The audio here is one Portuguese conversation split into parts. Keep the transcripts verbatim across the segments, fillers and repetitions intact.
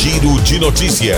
Giro de Notícia.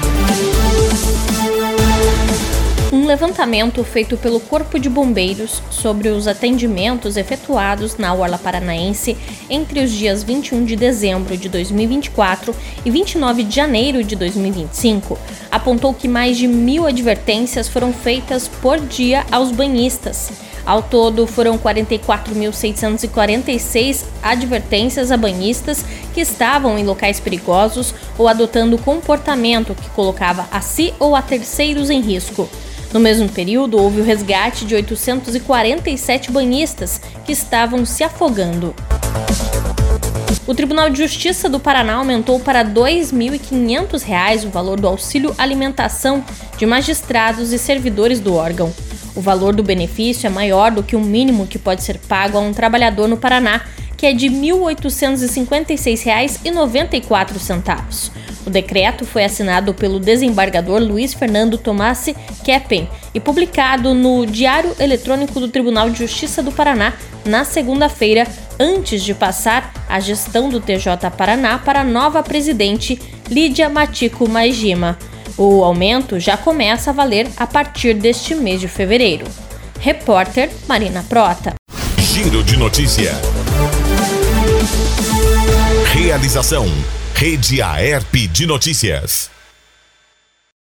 Um levantamento feito pelo Corpo de Bombeiros sobre os atendimentos efetuados na Orla Paranaense entre os dias vinte e um de dezembro de dois mil e vinte e quatro e vinte e nove de janeiro de dois mil e vinte e cinco apontou que mais de mil advertências foram feitas por dia aos banhistas. Ao todo, foram quarenta e quatro mil seiscentos e quarenta e seis advertências a banhistas que estavam em locais perigosos ou adotando comportamento que colocava a si ou a terceiros em risco. No mesmo período, houve o resgate de oitocentos e quarenta e sete banhistas que estavam se afogando. O Tribunal de Justiça do Paraná aumentou para dois mil e quinhentos reais o valor do auxílio alimentação de magistrados e servidores do órgão. O valor do benefício é maior do que o mínimo que pode ser pago a um trabalhador no Paraná, que é de mil oitocentos e cinquenta e seis reais e noventa e quatro centavos. O decreto foi assinado pelo desembargador Luiz Fernando Tomassi Keppen e publicado no Diário Eletrônico do Tribunal de Justiça do Paraná na segunda-feira, antes de passar a gestão do T J Paraná para a nova presidente Lídia Matico Maijima. O aumento já começa a valer a partir deste mês de fevereiro. Repórter Marina Prota. Giro de Notícia. Realização: Rede Aerp de Notícias.